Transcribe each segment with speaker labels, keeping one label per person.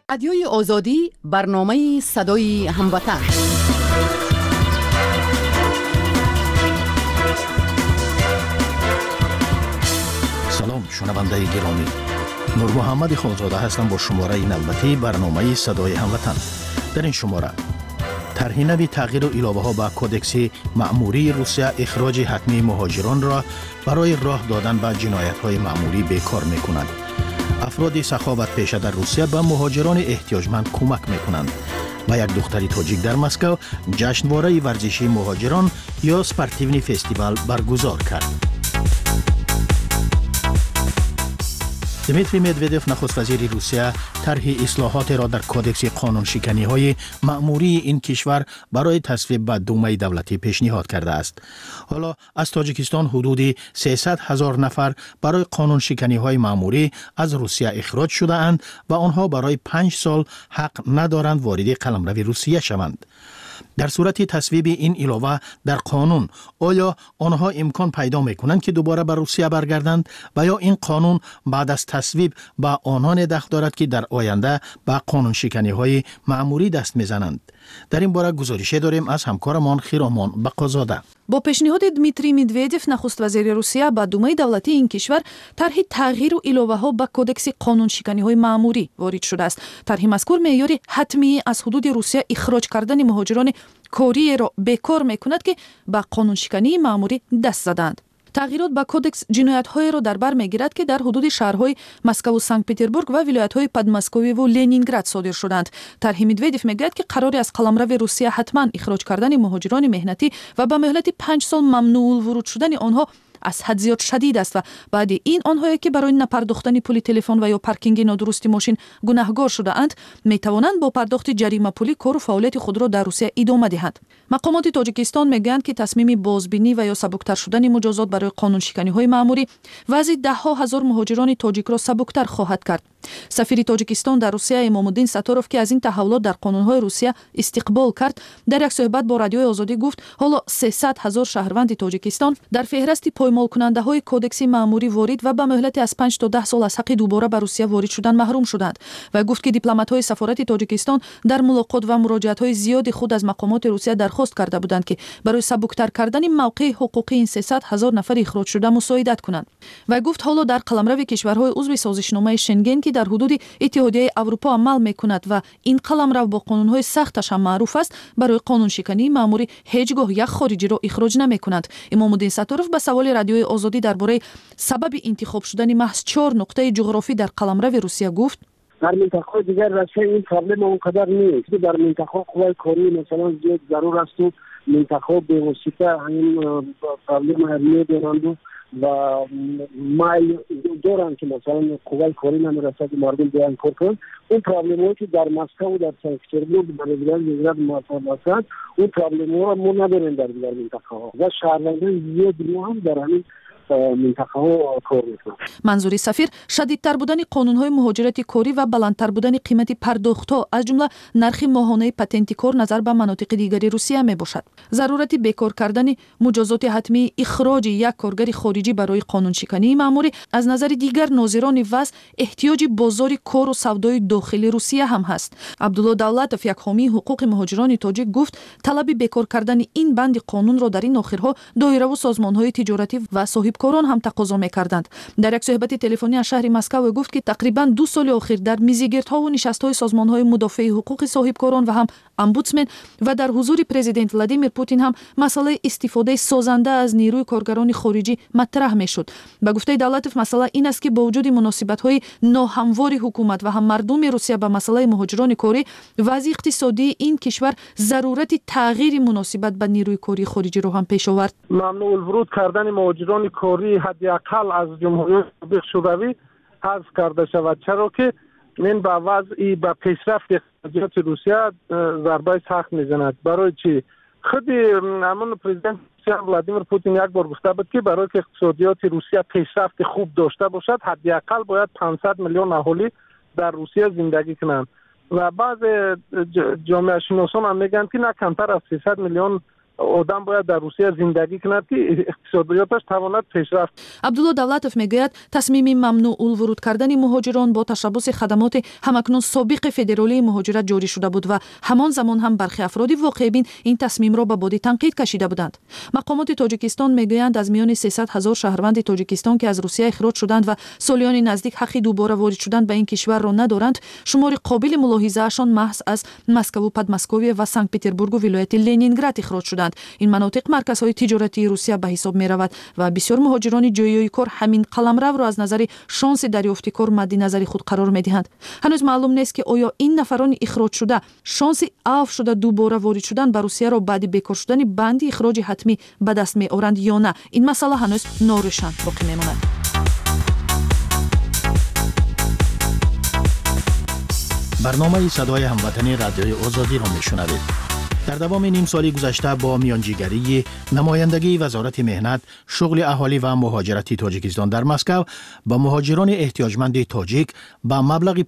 Speaker 1: رادیوی آزادی، برنامه صدای هموطن.
Speaker 2: سلام شنونده گرامی، نور محمد خانزاده هستم با شماره نوبتی برنامه صدای هموطن. در این شماره طرح نوی تغییر و علاوه ها به کودکس مأموری روسیه اخراج حتمی مهاجران را برای راه دادن به جنایت های مأموری بیکار می کند. افراد سخاوت پیشه در روسیه به مهاجران احتیاجمند کمک می کنند و یک دختری تاجیک در مسکو جشنواره ورزشی مهاجران یا سپورتیونی فستیوال برگزار کرد. دمیتری مدودف نخست وزیر روسیه طرح اصلاحات را در کودکس قانون شکنی های مأموری این کشور برای تصویب به دومه دولتی پیشنهاد کرده است. حالا از تاجیکستان حدود 300,000 نفر برای قانون شکنی های مأموری از روسیه اخراج شده اند و آنها برای 5 سال حق ندارند وارد قلمرو روسیه شوند. در صورت تصویب این علاوه در قانون آیا آنها امکان پیدا میکنند که دوباره به روسیه برگردند و یا این قانون بعد از تصویب به آنان دخل دارد که در آینده به قانون شکنی های مأموری دست میزنند؟ در این باره گزارش داریم از همکارمان خیرامان بقازاده.
Speaker 3: با پیشنهاد دمیتری مدودف نخست وزیر روسیه به دومه دولتی این کشور طرح تغییر و علاوه ها به کودکس قانون شکنی های مأموری وارد شده است. طرح مذکور معیار حتمی از حدود روسیه اخراج کردن مهاجران کوری را بیکار میکند که به قانون شکنی مأموری دست زدند. تغییرات به کودکس جنایت‌های را در بر می‌گیرد که در حدود شهرهای مسکو و سنت پتربورگ و ولایت‌های پدماسکوی و لنینگراد صادر شدند. طرح مدودف می‌گوید که قرار است قلمرو روسیه حتما اخراج کردن مهاجران مهنتی و به مهلت 5 سال ممنوع الورود شدن آنها از حد زیاد شدید است و بعد این آنهایی که برای نپرداختن پول تلفن و یا پارکینگ نادرست ماشین گناهکار شده اند می توانند با پرداخت جریمه پولی کار و فعالیت خود را در روسیه ادامه دهند. مقامات تاجیکستان میگویند که تصمیم بازبینی و یا سبکتر شدن مجازات برای قانون شکنی های مأموری وضع 10,000 مهاجران تاجیک را سبکتر خواهد کرد. سفیر تاجیکستان در روسیه امامالدین ستاروف که از این تحولات در قانون‌های روسیه استقبال کرد، در یک صحبت با رادیوی آزادی گفت حالا 300,000 شهروند تاجیکستان در فهرست پایمال کننده های کودکس مأموری وارد و به مهلت از 5 تا 10 سال از حق دوباره به روسیه وارد شدن محروم شدند و گفت که دیپلمات های سفارت تاجیکستان در ملاقات و مراجعات های زیادی خود از مقامات روسیه درخواست کرده بودند که برای سبکتر کردن موقع حقوقی این 300,000 نفر اخراج شده مساعدت کنند و گفت حالا در قلمرو کشورهای عضو سازشنامه شنگن که در حدود اتحادیه اروپا عمل میکند و این قلمرو با قانونهای سختش هم معروف است، برای قانون شکنی مأموری هیچگاه یک خارجی را اخراج نمیکنند. امامالدین ستاروف به سوال رادیوی آزادی درباره سبب انتخاب شدن محض 4 نقطه جغرافی در قلمرو روسیه گفت
Speaker 4: در منطقه دیگر روسیه این پرابلم اونقدر نیست. در منطقه قوای کاری مثلا زیاد ضرور است و منطقه به واسطه این پرابلم هرمی دارند و مایل دارند که مثلا قوای کاری نمیرسد مردم بیان کار کنند. اون پرابلمایی که در مسکو و در سنت پتربورگ برای موفق اون پرابلم‌ها را ما نداریم در دیگر منطقه‌ها و شهروندان زیاد ما هم در همین منطقه ها کار میکنند.
Speaker 3: منظوری سفیر شدیدتر بودن قانون‌های مهاجرت کاری و بلندتر بودن قیمت پرداخت‌ها از جمله نرخ ماهانه پتنت کار نظر به مناطق دیگری روسیه میباشد. ضرورت بیکار کردن مجازات حتمی اخراج یک کارگر خارجی برای قانون شکنی مأموری از نظر دیگر ناظران وضع احتیاج بازار کار و سودای داخلی روسیه هم هست. عبدالله دولتوف یک حامی حقوق مهاجران تاجیک گفت طلب بیکار کردن این بند قانون را در این آخرها دایره و سازمان‌های تجارتی و صاحبکاران هم تقاضا می‌کردند. در یک صحبت تلفنی از شهر مسکو گفت که تقریباً 2 سال اخیر در میزگردها و نشست‌های سازمان‌های مدافع حقوق صاحبکاران و هم امبودسمن و در حضور پرزیدنت ولادیمیر پوتین هم مسئله استفاده سازنده از نیروی کارگران خارجی مطرح می‌شد. به گفته دولتوف مسئله این است که با وجود مناسبت‌های ناهموار حکومت و هم مردم روسیه به مسئله مهاجران کاری، وضع اقتصادی این کشور ضرورت تغییر مناسبت به نیروی کاری خارجی را هم پیش آورد.
Speaker 5: ممنوع الورود کردن مهاجران کاری حداقل از جمهوری اسلامی شوروی حذف کرده شود، چرا که این به وضعی به پیشرفت اقتصادیات روسیه ضربه سخت میزند. برای چی؟ خود همون پرزیدنت روسیه ولادیمیر پوتین یک بار گفته بود که برای که اقتصادیات روسیه پیشرفت خوب داشته باشد حداقل باید 500 میلیون اهالی در روسیه زندگی کنند و بعض جامعه شناسان هم میگن که نه کمتر از 300 میلیون آدم باید در روسیه زندگی کند که اقتصادیاتش تواند پیشرفت.
Speaker 3: عبدالله دولتов мегӯяд тасмими мамнӯъул вуруд кардани муҳоҷирон бо ташаббуси хадамоти ҳамакнун собиқи федералии муҳоҷират ҷорӣ шуда буд ва ҳамон замон ҳам бархи афроди воқеъбин ин тасмимро ба боди танқид кашида буданд. мақомоти тоҷикистон мегӯянд аз миёни 300 000 шаҳрванди тоҷикистон ки аз русия ихроҷ шуданд ва солиёни наздик ҳаққи дубора ворид шудан ба ин кишварро надоранд, шумори қобили мулоҳизаашон маҳз аз Москву, Подмосковье ва Санкт-Петербургу вилояти Ленинград ихроҷ шуданд. ин манотиқ марказҳои тиҷоратии Русия ба ҳисоб меравад ва бисёр муҳоҷирони ҷойёи кор ҳамин қаламравро аз назари шонси дарёфти кор мадди назари худ қарор медиҳанд. ҳанӯз маълум нест ки оё ин нафарони ихроҷшуда шонси авф шуда дубора ворид шудан ба Русияро баъди бекор шудани банди ихроҷи ҳатмӣ ба даст меоранд ё на. ин масъала ҳанӯз норӯшан боқӣ мемонад.
Speaker 2: برنامه صدای هموطنی رادیوی آزادی را میشنوید. در دوام نیم سالی گذشته با میانجیگری نمایندگی وزارت مهنت، شغل اهالی و مهاجرتی تاجیکستان در مسکو با مهاجران احتیاجمند تاجیک با مبلغ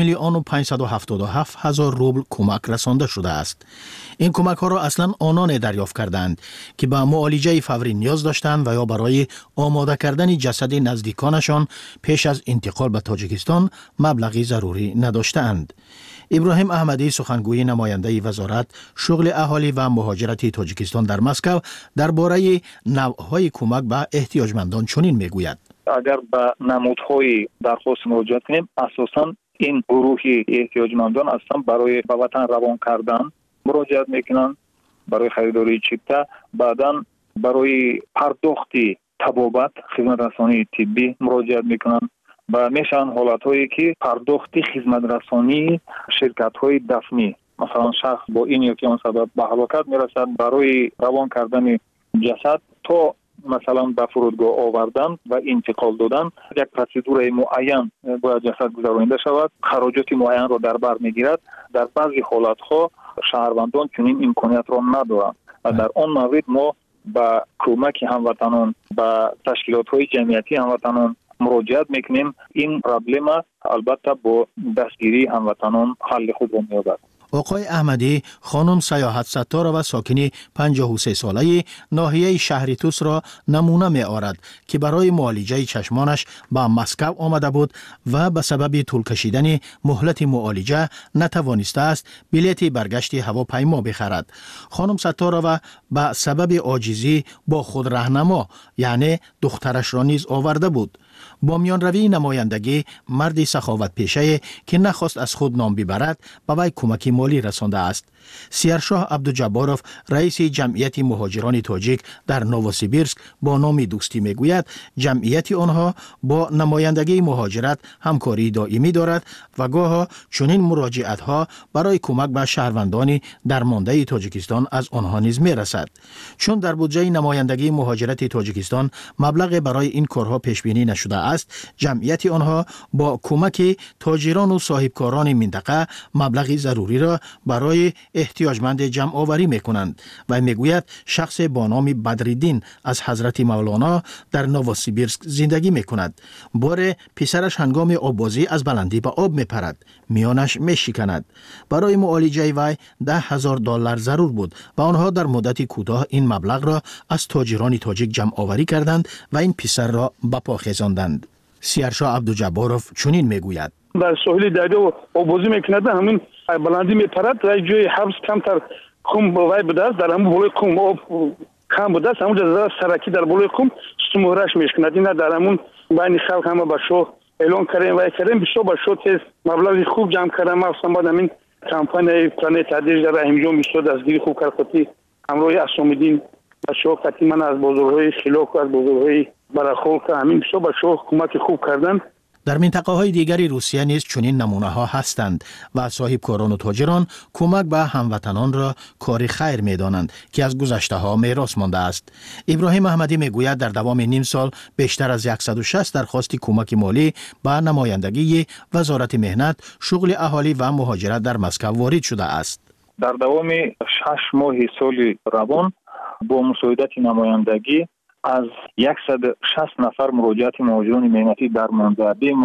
Speaker 2: 5,577,000 روبل کمک رسانده شده است. این کمک ها را اصلا آنان دریافت کردند که به معالجه فوری نیاز داشتند و یا برای آماده کردن جسد نزدیکانشان پیش از انتقال به تاجیکستان مبلغی ضروری نداشتند. ابراهیم احمدی سخنگوی نماینده وزارت شغل اهالی و مهاجرتی تاجیکستان در مسکو درباره نوع‌های کمک به احتیاجمندان چنین میگوید:
Speaker 6: اگر به نمودهای درخواست مراجعه کنیم، اساساً این گروه احتیاجمندان هستند برای به وطن روان کردن مراجعت میکنند، برای خریداری چیپتا، بعداً برای پرداخت طبابت خدمت رسانی طبی مراجعت میکنند و میشن حالت‌هایی که پرداخت خدمت رسانی شرکت‌های دفنی، مثلا شخص با این یا که آن سبب به هلاکت میرسد، برای روان کردن جسد تا مثلا به فرودگاه آوردن و انتقال دادن یک پروسیدور معین باید جسد گذرانده شود، خراجات معین را در بر میگیرد. در بعضی حالت‌ها شهروندان چنین امکانیت را ندارند و در آن مورد ما با کمک هموطنان و تشکیلات‌های جمعیتی هموطنان مراجعت میکنیم. این پرابلم البته با دستگیری هموطنان حل خود را می‌یابد.
Speaker 2: آقای احمدی خانم سیاحت ستار و ساکنی 53 ساله ناحیه شهری توس را نمونه می آورد که برای معالجه چشمانش به مسکو آمده بود و به سبب طول کشیدن مهلت معالجه نتوانسته است بلیط برگشت هواپیما بخرد. خانم ستار و به سبب عاجزی با خود راهنما یعنی دخترش را نیز آورده بود. با میان روی نمایندگی مردی سخاوت پیشه که نخواست از خود نام ببرد به وی کمک مالی رسانده است. سیرشاه عبدالجباروف رئیس جمعیت مهاجران تاجیک در نووسیبیرسک با نام دوستی میگوید جمعیت آنها با نمایندگی مهاجرت همکاری دائمی دارد و گاه چنین مراجعت ها برای کمک به شهروندان درمانده تاجیکستان از آنها نیز میرسد. چون در بودجه نمایندگی مهاجرت تاجیکستان مبلغ برای این کارها پیش بینی نشده است، جمعیت آنها با کمک تاجران و صاحبکاران منطقه مبلغی ضروری را برای احتیاجمند جمع آوری میکنند و میگوید شخص با نام بدرالدین از حضرت مولانا در نووسیبیرسک زندگی میکند. بار پسرش هنگام آببازی از بلندی به آب میپرد، میانش میشکند. برای معالجه وی $10,000 ضرور بود و آنها در مدت کوتاه این مبلغ را از تاجران تاجیک جمع آوری کردند و این پسر را به پا خیزاندند. سیرشاه عبدالجباروف چنین میگوید:
Speaker 7: در ساحل دریا آببازی میکند، همین بلندی میپرد و جای حبس کمتر کم وای بوده است، در همون بالای کم آب کم بوده است، همون جزیره سرکی در بالای کم سمورش میشکند. این در همون بین خلق همه به شو اعلان کردیم و کردیم بسیار به شو تیز مبلغی خوب جمع کردم. مثلا بعد همین کمپانی پلان تعدیل در انجام میشد، دستگیری خوب کردی همراه اسام‌الدین به شو کتی من از بزرگای خلاق و از بزرگای برخورد همین بسیار به شو کمک خوب کردن.
Speaker 2: در منطقه های دیگری روسیه نیز چنین نمونه ها هستند و صاحبکاران و تاجران کمک به هموطنان را کار خیر می دانند که از گذشته ها میراث مانده است. ابراهیم احمدی می گوید در دوام نیم سال بیشتر از 160 درخواست کمک مالی به نمایندگی وزارت مهنت، شغل اهالی و مهاجرت در مسکو وارد شده است.
Speaker 6: در دوام 6 ماه سال روان با مساعدت نمایندگی از 160 نفر مراجعت مهاجران مهنتی درمانده، بیمار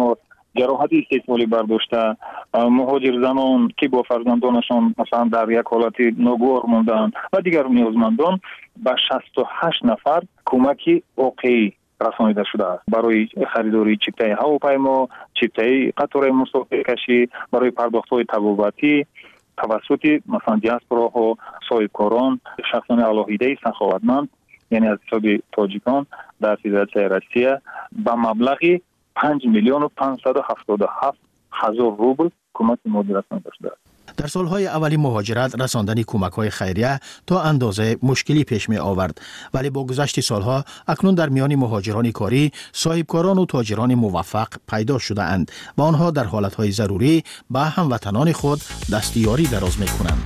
Speaker 6: ҷароҳати истеҳсолӣ бардошта, муҳоҷирзанон ки бо фарзандонашон масалан дар як ҳолати ногоҳ монданд ва дигар ниёзмандон ба 68 нафар кӯмаки оқеӣ расонида шудааст барои харидори чиптаи ҳавопаймо, чиптаи қатораи мусофиркашӣ, барои пардохтҳои табобатӣ тавассути масалан диаспораҳо, соҳибкорон, шахсони алоҳидаи саховатманд, яъне аз ҳисоби тоҷикон дар Федератсияи Россия ба маблағи 5 миллион و 577 هزار روبل کمک مالی رسانده شده.
Speaker 2: در سالهای اولی مهاجرت رساندن کمک‌های خیریه تا اندازه مشکلی پیش می آورد، ولی با گذشت سالها اکنون در میان مهاجران کاری صاحبکاران و تاجران موفق پیدا شده اند و آنها در حالتهای ضروری به هموطنان خود دستیاری دراز می کنند.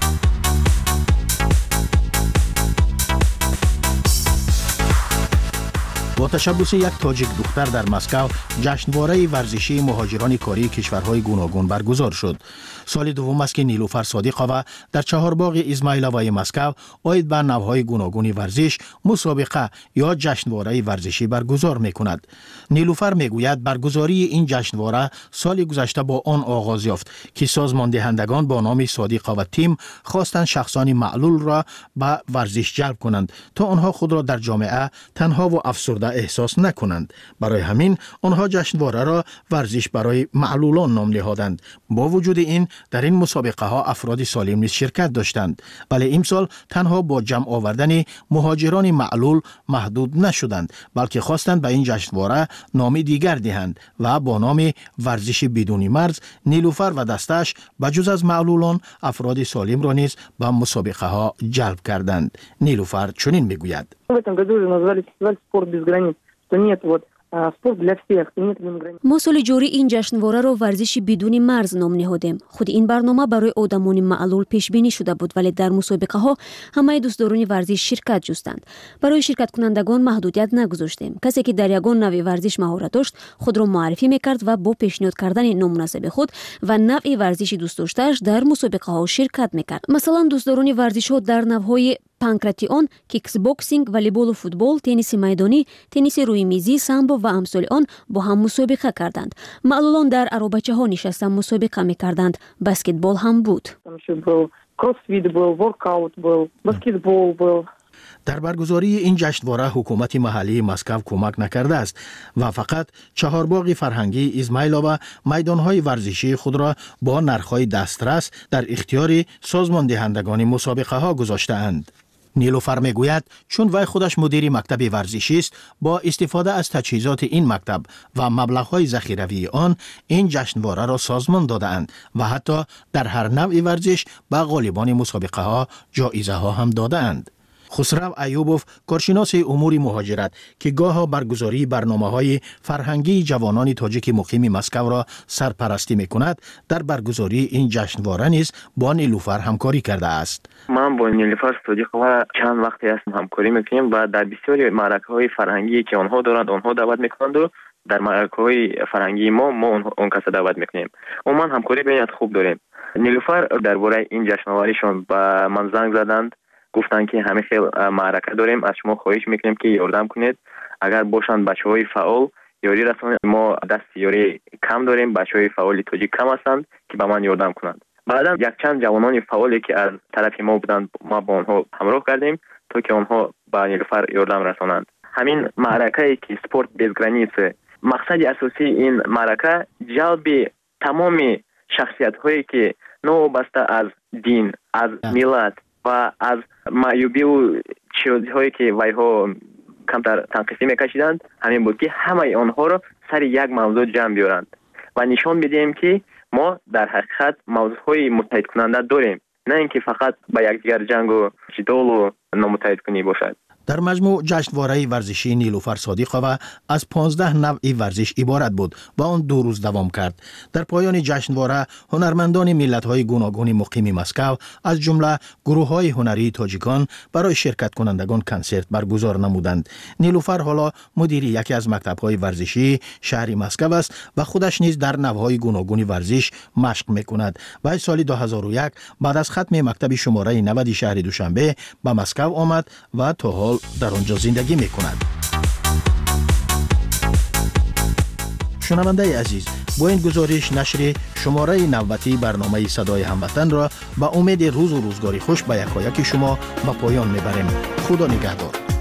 Speaker 2: با تشبث یک تاجیک دختر در مسکو جشنواره ورزشی مهاجران کاری کشورهای گوناگون برگزار شد. سال دوم است که نیلوفر صادقова در چهارباغ ازمایلووی مسکو عاید به نوهای گوناگون ورزش مسابقه یا جشنواره ورزشی برگزار می‌کند. نیلوفر میگوید برگزاری این جشنواره سال گذشته با آن آغاز یافت که سازماندهندگان با نام صادقova تیم خواستند شخصان معلول را به ورزش جلب کنند تا آنها خود را در جامعه تنها و افسرده احساس نکنند. برای همین آنها جشنواره را ورزش برای معلولان نام نهادند. با وجود این در این مسابقه ها افراد سالم نیز شرکت داشتند، ولی امسال تنها با جمع آوردن مهاجران معلول محدود نشدند، بلکه خواستند به این جشنواره نام دیگر دهند و با نام ورزش بدون مرز نیلوفر و دستش بجز از معلولان افراد سالم را نیز به مسابقه ها جلب کردند. نیلوفر چنین میگوید:
Speaker 8: В этом году уже назвали фестиваль «Спорт без границ», что нет спорт для всех, и нет границ.
Speaker 9: ما سال جاری این جشنواره را ورزشی بدون مرز نام نهادیم. خود این برنامه برای آدمان معلول پیش بینی شده بود، ولی در مسابقه ها همه دوستداران ورزش شرکت جستند. برای شرکت کنندگان محدودیت نگذاشتیم. کسی که در یگان نوع ورزش مهارت داشت خود را معرفی میکرد و با پیشنهاد کردن نام مناسب خود و نوع ورزشی دوست داشته‌اش در مسابقه ها شرکت میکرد. مثلا دوستداران ورزش ها در نوع‌های پانکراتیون، کیکس باکسینگ، والیبال و فوتبال، تنیس میدانی، تنیس روی میزی، سامبو و امثال آن با هم مسابقه کردند. معلولان در عربچه ها نشسته مسابقه میکردند. بسکتبال هم بود.
Speaker 8: کروسفیت بود، ورکاوت بود، بسکتبال بود.
Speaker 2: در برگزاری این جشنواره حکومت محلی مسکو کمک نکرده است و فقط چهارباغ فرهنگی ازمایلوو میدانهای ورزشی خود را با نرخ‌های دسترس در اختیار سازماندهندگان مسابقه ها گذاشته اند. نیلوفر میگوید چون وی خودش مدیر مکتب ورزشی است، با استفاده از تجهیزات این مکتب و مبلغ‌های ذخیروی آن این جشنواره را سازمان داده‌اند و حتی در هر نوع ورزش به غالبان مسابقه ها جایزه ها هم داده‌اند. خسرو ایوبوف، کارشناس امور مهاجرت که گاه برگزاری برنامه‌های فرهنگی جوانان تاجیک مقیم مسکو را سرپرستی می‌کند، در برگزاری این جشنواره نیز با نیلوفر همکاری کرده است.
Speaker 10: من با نیلوفر صادقова چند وقتی است همکاری می‌کنیم و در بسیاری معرکه‌های فرهنگی که آنها دارند آنها دعوت می‌کنند و در معرکه‌های فرهنگی ما اون کس دعوت می‌کنیم. عموما همکاری بینات خوب داریم. نیلوفر درباره این جشنوارهشون با من زنگ زدند، گفتن که همه خیلی معرکه داریم، از شما خواهش میکنیم که یاردم کنید. اگر باشند بچه‌های فعال یاری رسانید، ما دست یاری کم داریم، بچه‌های فعال تاجیک کم هستند که به من یاردم کنند. بعدا یک چند جوانان فعالی که از طرف ما بودند ما با آنها همراه کردیم تا که آنها به نیلوفر یاردم رسانند. همین معرکه‌ای که سپورت без границ، مقصد اساسی این معرکه جلب تمام شخصیت‌هایی که نوابسته از دین، از ملت و از معیوبی و چیزهایی که ویها کمتر تنقیصی میکشیدند همین بود که همه آنها را سر یک موضوع جمع بیارند و نشان بدهیم که ما در حقیقت موضوعهای متحد کننده داریم، نه اینکه فقط با یکدیگر جنگ و جدال و نامتحد کنی باشد.
Speaker 2: در مجموع جشنواره ورزشی نیلوفر صادقova از 15 نوع ورزش عبارت بود و آن 2 روز دوام کرد. در پایان جشنواره هنرمندان ملت‌های گوناگون مقیم مسکو از جمله گروه‌های هنری تاجیکان برای شرکت کنندگان کنسرت برگزار نمودند. نیلوفر حالا مدیر یکی از مکتب‌های ورزشی شهر مسکو است و خودش نیز در نوع‌های گوناگون ورزش مشق می‌کند. و سال 2001 بعد از ختم مکتب شماره 90 شهر دوشنبه به مسکو آمد و تا حال در آنجا زندگی می کند. شنونده عزیز، با این گزارش نشر شماره نوبتی برنامه صدای هموطن را با امید روز و روزگاری خوش به یکایک شما به پایان میبریم. خدا نگهدار.